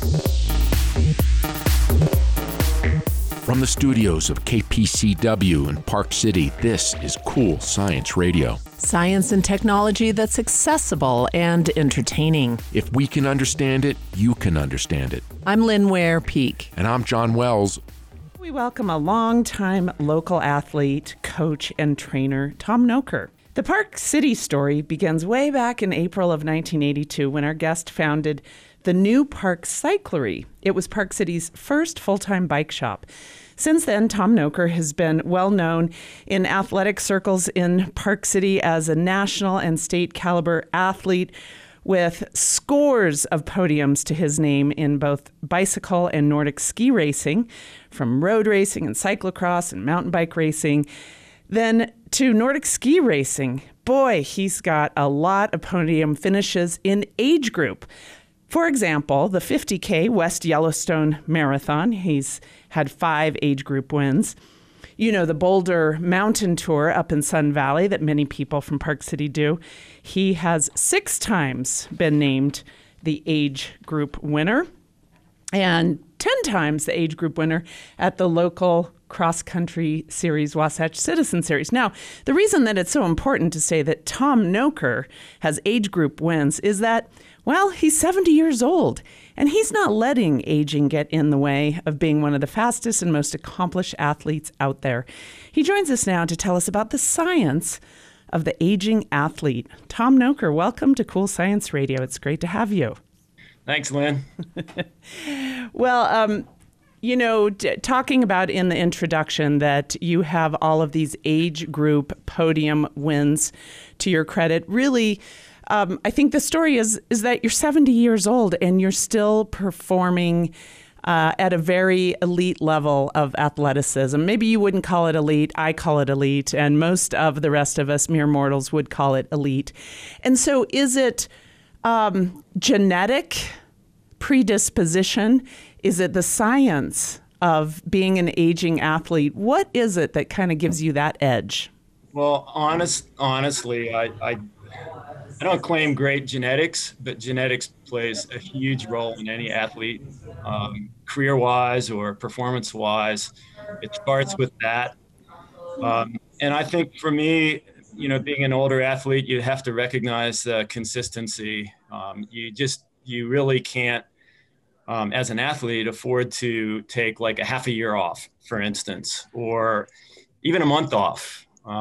From the studios of KPCW in Park City, this is Cool Science Radio. Science and technology that's accessible and entertaining. If we can understand it, you can understand it. I'm Lynn Ware Peak. And I'm John Wells. We welcome a longtime local athlete, coach, and trainer, Tom Noker. The Park City story begins way back in April of 1982 when our guest founded the new Park Cyclery. It was Park City's first full-time bike shop. Since then, Tom Noker has been well known in athletic circles in Park City as a national and state caliber athlete with scores of podiums to his name in both bicycle and Nordic ski racing, from road racing and cyclocross and mountain bike racing, then to Nordic ski racing. Boy, he's got a lot of podium finishes in age group. For example, the 50K West Yellowstone Marathon, he's had 5 age group wins. You know, the Boulder Mountain Tour up in Sun Valley that many people from Park City do. He has 6 times been named the age group winner and 10 times the age group winner at the local cross-country series, Wasatch Citizen Series. Now, the reason that it's so important to say that Tom Noker has age group wins is that, well, he's 70 years old, and he's not letting aging get in the way of being one of the fastest and most accomplished athletes out there. He joins us now to tell us about the science of the aging athlete. Tom Noker, welcome to Cool Science Radio. It's great to have you. Thanks, Lynn. Well, talking about in the introduction that you have all of these age group podium wins to your credit, really, I think the story is that you're 70 years old and you're still performing at a very elite level of athleticism. Maybe you wouldn't call it elite. I call it elite. And most of the rest of us mere mortals would call it elite. And so is it genetic predisposition? Is it the science of being an aging athlete? What is it that kind of gives you that edge? Well, honestly, I don't claim great genetics, but genetics plays a huge role in any athlete, career-wise or performance-wise. It starts with that. And I think for me, being an older athlete, you have to recognize the consistency. You really can't, as an athlete, afford to take like a half a year off, for instance, or even a month off.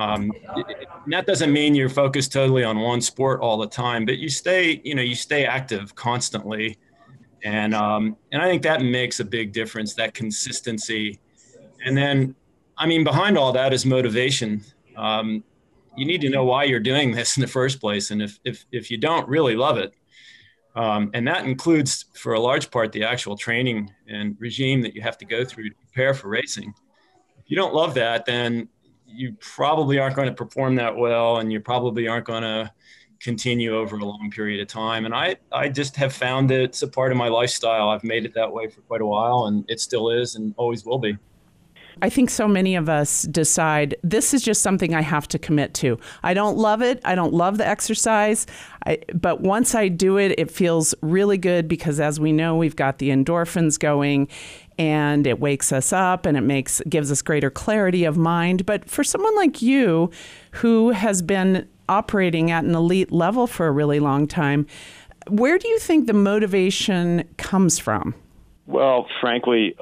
That doesn't mean you're focused totally on one sport all the time, but you stay active constantly. And I think that makes a big difference, that consistency. And then, behind all that is motivation. You need to know why you're doing this in the first place. And if you don't really love it, and that includes, for a large part, the actual training and regime that you have to go through to prepare for racing. If you don't love that, then you probably aren't going to perform that well, and you probably aren't going to continue over a long period of time. And I just have found that it's a part of my lifestyle. I've made it that way for quite a while, and it still is and always will be. I think so many of us decide this is just something I have to commit to. I don't love it. I don't love the exercise. But once I do it, it feels really good because, as we know, we've got the endorphins going and it wakes us up and it gives us greater clarity of mind. But for someone like you who has been operating at an elite level for a really long time, where do you think the motivation comes from? Well, frankly,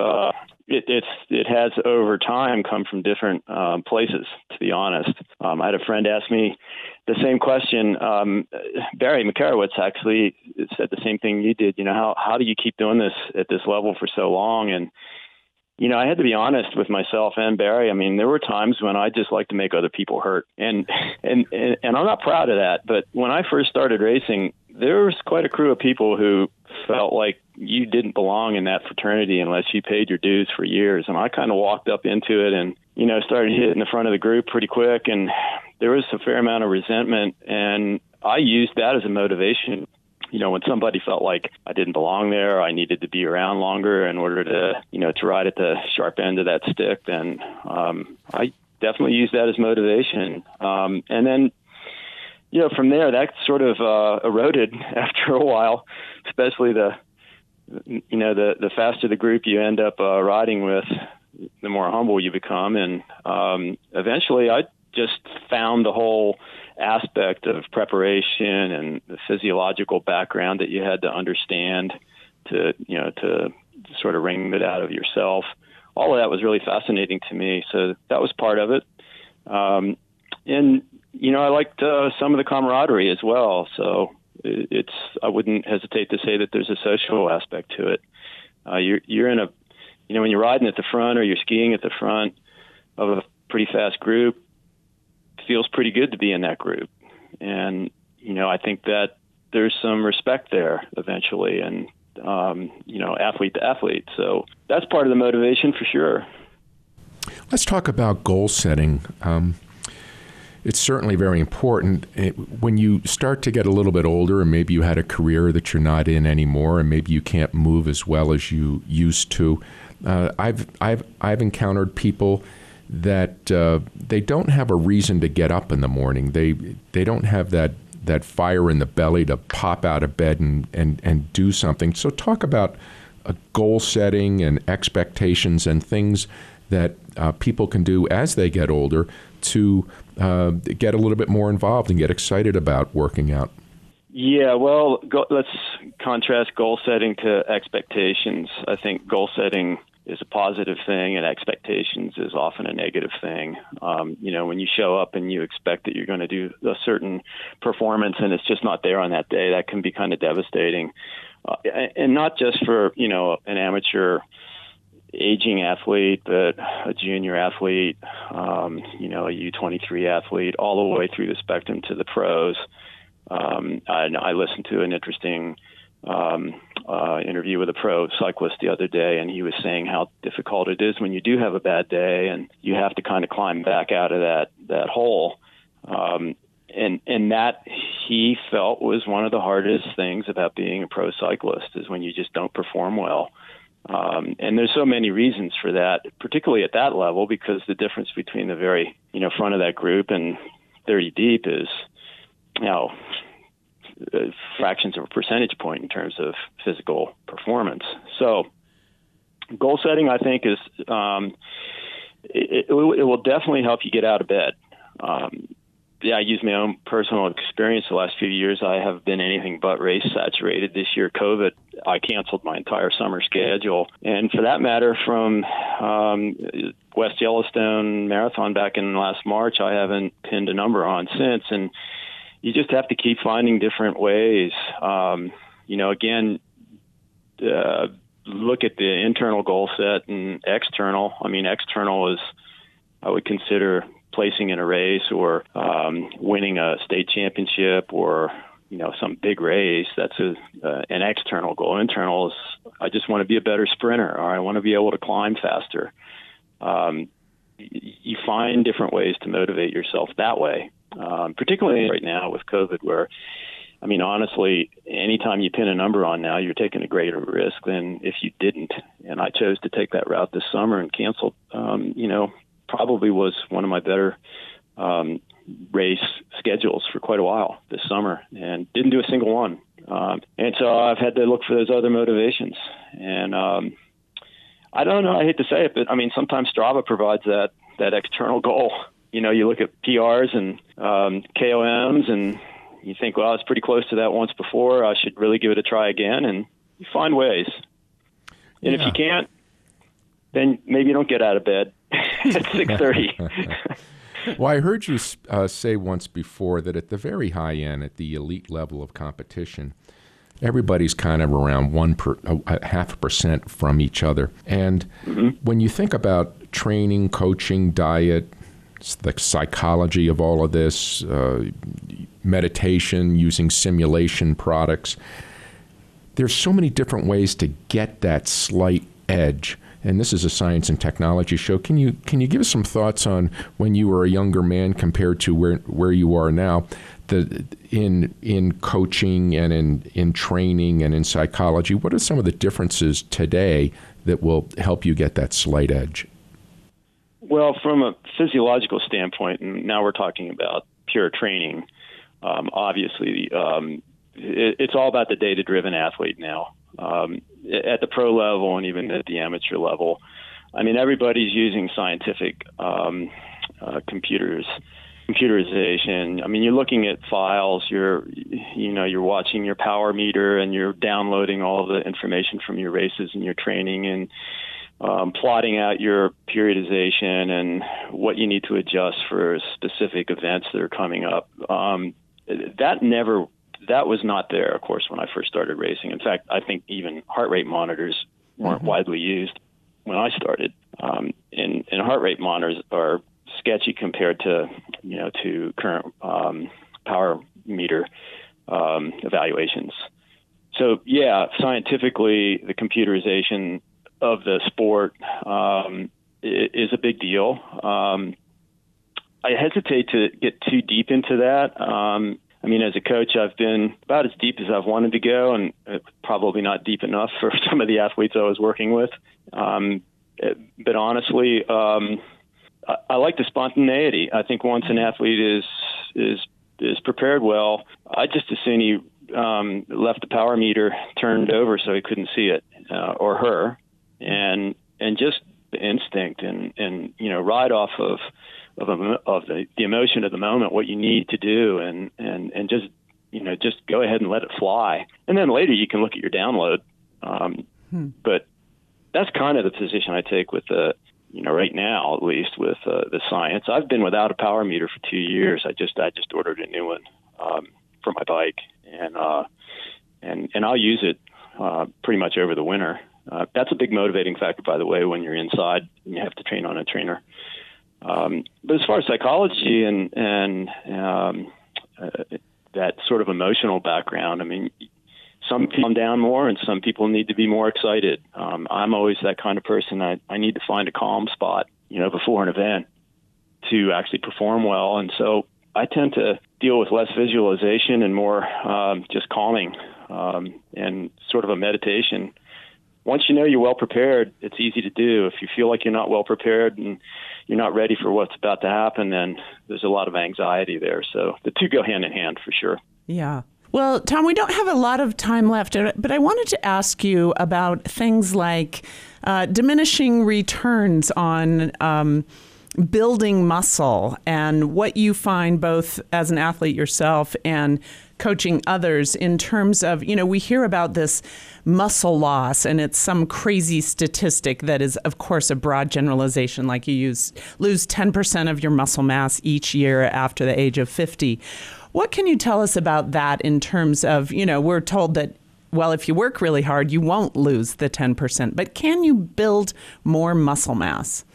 it has over time come from different places, to be honest. I had a friend ask me the same question. Barry McCarowitz actually said the same thing you did. How do you keep doing this at this level for so long? And, I had to be honest with myself and Barry. There were times when I just like to make other people hurt. And I'm not proud of that. But when I first started racing, there was quite a crew of people who felt like you didn't belong in that fraternity unless you paid your dues for years. And I kind of walked up into it and, started hitting the front of the group pretty quick. And there was a fair amount of resentment. And I used that as a motivation. When somebody felt like I didn't belong there, I needed to be around longer in order to, to ride at the sharp end of that stick, then I definitely used that as motivation. And then, from there, that sort of eroded after a while, especially the the faster the group you end up riding with, the more humble you become. And eventually I just found the whole aspect of preparation and the physiological background that you had to understand to sort of wring it out of yourself. All of that was really fascinating to me. So that was part of it. And I liked some of the camaraderie as well. So I wouldn't hesitate to say that there's a social aspect to it. You're in when you're riding at the front or you're skiing at the front of a pretty fast group, it feels pretty good to be in that group. And, I think that there's some respect there eventually and, athlete to athlete. So that's part of the motivation for sure. Let's talk about goal setting. It's certainly very important. When you start to get a little bit older and maybe you had a career that you're not in anymore and maybe you can't move as well as you used to, I've encountered people that they don't have a reason to get up in the morning. They don't have that fire in the belly to pop out of bed and do something. So talk about goal setting and expectations and things that people can do as they get older to get a little bit more involved and get excited about working out. Yeah, well, let's contrast goal setting to expectations. I think goal setting is a positive thing and expectations is often a negative thing. When you show up and you expect that you're going to do a certain performance and it's just not there on that day, that can be kind of devastating. And not just for, an amateur aging athlete, but a junior athlete, a U23 athlete, all the way through the spectrum to the pros. I listened to an interesting interview with a pro cyclist the other day, and he was saying how difficult it is when you do have a bad day and you have to kind of climb back out of that hole. And that he felt was one of the hardest things about being a pro cyclist is when you just don't perform well. And there's so many reasons for that, particularly at that level, because the difference between the very, front of that group and 30 deep is, fractions of a percentage point in terms of physical performance. So goal setting, I think, is it will definitely help you get out of bed. I use my own personal experience. The last few years, I have been anything but race saturated. This year, COVID, I canceled my entire summer schedule. And for that matter, from West Yellowstone Marathon back in last March, I haven't pinned a number on since. And you just have to keep finding different ways. Again, look at the internal goal set and external. I mean, external is, I would consider placing in a race or winning a state championship or, some big race. That's an external goal. Internal is, I just want to be a better sprinter, or I want to be able to climb faster. You find different ways to motivate yourself that way. Particularly right now with COVID, where, honestly, anytime you pin a number on now, you're taking a greater risk than if you didn't. And I chose to take that route this summer and canceled, probably was one of my better race schedules for quite a while this summer and didn't do a single one. And so I've had to look for those other motivations. And I don't know, I hate to say it, but sometimes Strava provides that external goal. You look at PRs and KOMs and you think, well, I was pretty close to that once before. I should really give it a try again. And you find ways. And if you can't, then maybe you don't get out of bed at 6:30. Well, I heard you say once before that at the very high end, at the elite level of competition, everybody's kind of around 0.5% from each other. And when you think about training, coaching, diet, the psychology of all of this, meditation, using simulation products, there's so many different ways to get that slight edge. And this is a science and technology show. Can you give us some thoughts on when you were a younger man compared to where you are now, in coaching and in training and in psychology? What are some of the differences today that will help you get that slight edge? Well, from a physiological standpoint, and now we're talking about pure training, obviously it's all about the data-driven athlete now. at the pro level and even at the amateur level. I mean, everybody's using scientific computerization. I mean, you're looking at files. You're watching your power meter, and you're downloading all the information from your races and your training, and plotting out your periodization and what you need to adjust for specific events that are coming up. That was not there, of course, when I first started racing. In fact, I think even heart rate monitors weren't widely used when I started. And heart rate monitors are sketchy compared to current power meter evaluations. So yeah, scientifically, the computerization of the sport is a big deal. I hesitate to get too deep into that. I mean, as a coach, I've been about as deep as I've wanted to go, and probably not deep enough for some of the athletes I was working with. But honestly, I like the spontaneity. I think once an athlete is prepared well, I just as soon he left the power meter turned over so he couldn't see it, or her, and just the instinct and ride off of the emotion of the moment, what you need to do, and just go ahead and let it fly. And then later you can look at your download. But that's kind of the position I take with right now, at least with the science. I've been without a power meter for 2 years. I just ordered a new one for my bike, and I'll use it pretty much over the winter. That's a big motivating factor, by the way, when you're inside and you have to train on a trainer. But as far as psychology and that sort of emotional background, I mean, some people calm down more and some people need to be more excited. I'm always that kind of person. I need to find a calm spot, before an event to actually perform well. And so I tend to deal with less visualization and more just calming and sort of a meditation. Once you know you're well prepared, it's easy to do. If you feel like you're not well prepared and you're not ready for what's about to happen, then there's a lot of anxiety there. So the two go hand in hand for sure. Yeah. Well, Tom, we don't have a lot of time left, but I wanted to ask you about things like diminishing returns on building muscle and what you find both as an athlete yourself and coaching others in terms of, we hear about this muscle loss, and it's some crazy statistic that is, of course, a broad generalization, like you lose 10% of your muscle mass each year after the age of 50. What can you tell us about that in terms of, we're told that, well, if you work really hard, you won't lose the 10%, but can you build more muscle mass?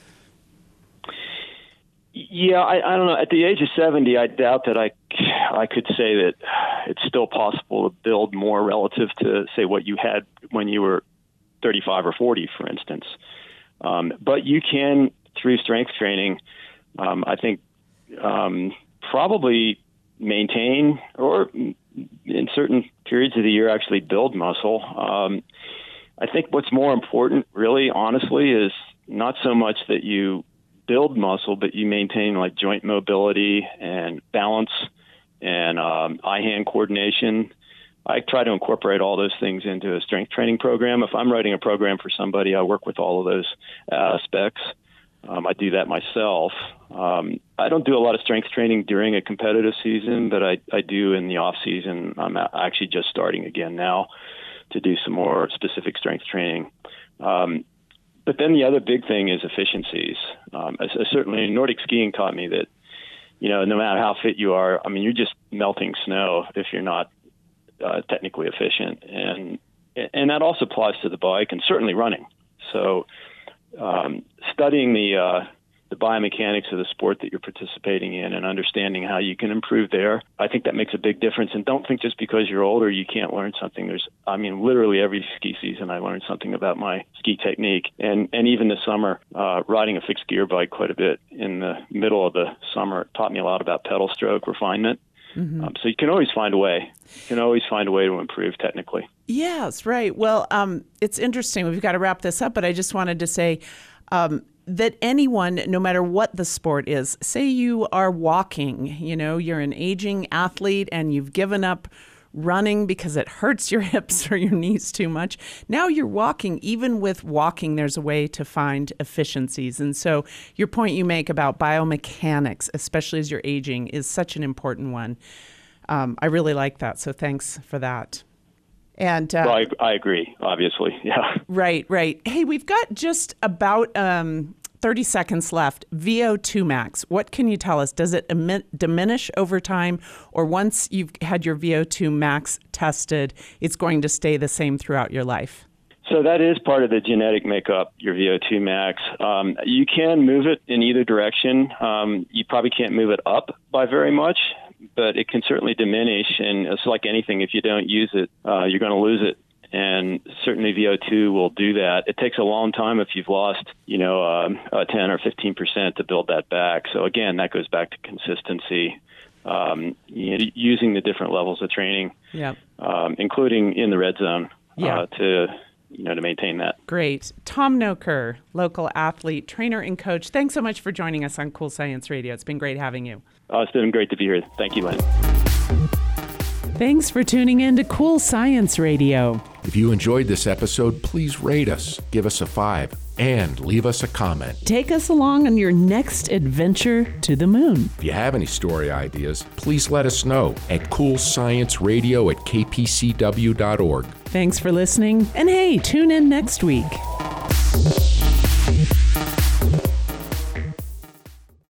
Yeah, I don't know. At the age of 70, I doubt that I could say that it's still possible to build more relative to, say, what you had when you were 35 or 40, for instance. But you can, through strength training, I think probably maintain or in certain periods of the year actually build muscle. I think what's more important, really, honestly, is not so much that you build muscle, but you maintain like joint mobility and balance and eye-hand coordination. I try to incorporate all those things into a strength training program. If I'm writing a program for somebody, I work with all of those aspects. I do that myself. I don't do a lot of strength training during a competitive season, but I do in the off season. I'm actually just starting again now to do some more specific strength training. But then the other big thing is efficiencies. Certainly Nordic skiing taught me that, no matter how fit you are, I mean, you're just melting snow if you're not technically efficient. And that also applies to the bike and certainly running. So studying the biomechanics of the sport that you're participating in and understanding how you can improve there, I think that makes a big difference. And don't think just because you're older you can't learn something. Literally every ski season I learned something about my ski technique. And even this summer, riding a fixed gear bike quite a bit in the middle of the summer taught me a lot about pedal stroke refinement. Mm-hmm. So you can always find a way. You can always find a way to improve technically. Yes, right. Well, it's interesting. We've got to wrap this up, but I just wanted to say that anyone, no matter what the sport is, say you are walking, you're an aging athlete and you've given up running because it hurts your hips or your knees too much. Now you're walking. Even with walking, there's a way to find efficiencies. And so your point you make about biomechanics, especially as you're aging, is such an important one. I really like that. So thanks for that. And well, I agree, obviously. Yeah. Right. Hey, we've got just about 30 seconds left. VO2 max. What can you tell us? Does it diminish over time, or once you've had your VO2 max tested, it's going to stay the same throughout your life? So that is part of the genetic makeup, your VO2 max. You can move it in either direction. You probably can't move it up by very much, but it can certainly diminish. And it's like anything, if you don't use it, you're going to lose it. And certainly VO2 will do that. It takes a long time if you've lost, 10 or 15% to build that back. So again, that goes back to consistency, using the different levels of training, including in the red zone, to maintain that. Great. Tom Noker, local athlete, trainer, and coach. Thanks so much for joining us on Cool Science Radio. It's been great having you. It's been great to be here. Thank you, Lynn. Thanks for tuning in to Cool Science Radio. If you enjoyed this episode, please rate us, give us a 5, and leave us a comment. Take us along on your next adventure to the moon. If you have any story ideas, please let us know at coolscienceradio@kpcw.org. Thanks for listening, and hey, tune in next week.